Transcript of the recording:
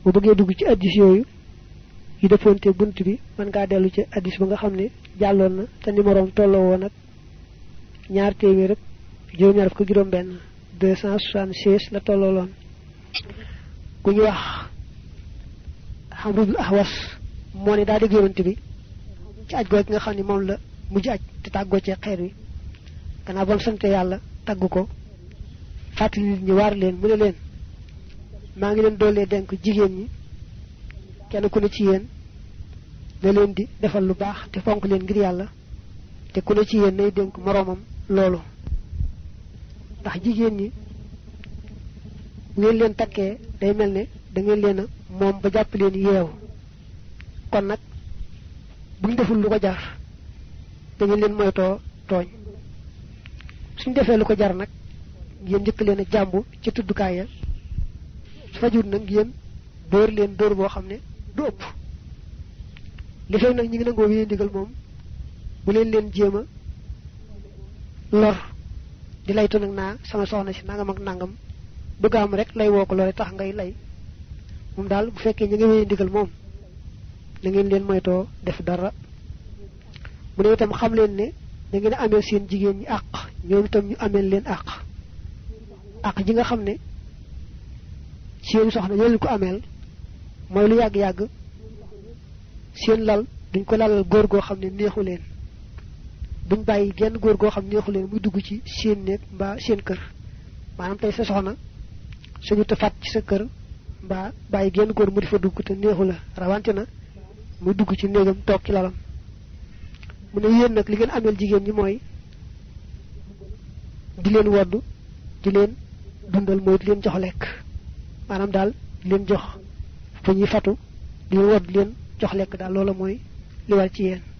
bu bëggee dugg ci hadith yooyu yi defonté buntu bi man nga delu ci hadith ba nga xamné jallon na té numéro tollo won ak ñaar témé rek juroom ñaar ko juroom ben 276 la tollolon ku ñu wax Hamrul Ahwas mo ni da dégg yonent bi ci aj goog nga xamni mom la mujj aj te taggo ci xéer wi kana bon sante yalla taggu ko fatali ñu war leen mu ne leen ma ngi leen dolé denk jigéen ñi kenn ku ne ci yeen da leen di defal lu baax te fonk leen ngir yalla te ku ne ci yeen nay denk moromam lolu ndax jigéen ñi ngeen leen takkee day melne da ngeen leena mom ba japp leen yeew kon nak buñ deful lu ko jar da ngeen leen moyto togn suñ defé lu ko jar nak ngeen jëk leena jambu ci tuddukaay ya fajur nak ngeen door leen door bo xamne du upp li fay nak ñi ngi nango wéy ndigal mom bu leen jema lor di laytu nak na sama soxna ci nangam ak nangam bëgg am rek lay woko lolé tax ngay lay mom dal bu fekkee ñi ngi wéy ndigal mom da ngeen leen moyto def dara mu ne itam xam leen ne da ngeen amé seen jigéen ñi àq ñoom itam ñu amé leen àq ji nga xam ne seen soxna ñoo ko amel moy lu yag yag seen lal duñ ko lalal goor go xamne neexu leen buñ bayyi genn goor go xamne neexu leen muy dugg ci seen nek ba seen kër manam tay sa soxna suñu te fat ci sa kër ba bayyi genn goor mu difa dugg te neexu la rawante na muy dugg ci neegam tok ci lalam mu ne yeen nak li ngeen amel jigéen ñi moy di leen woddu di leen dundal moy di leen jox lek manam dal leen jox fu ñi fatu di wod leen jox lek dal lolo moy li war ci yeen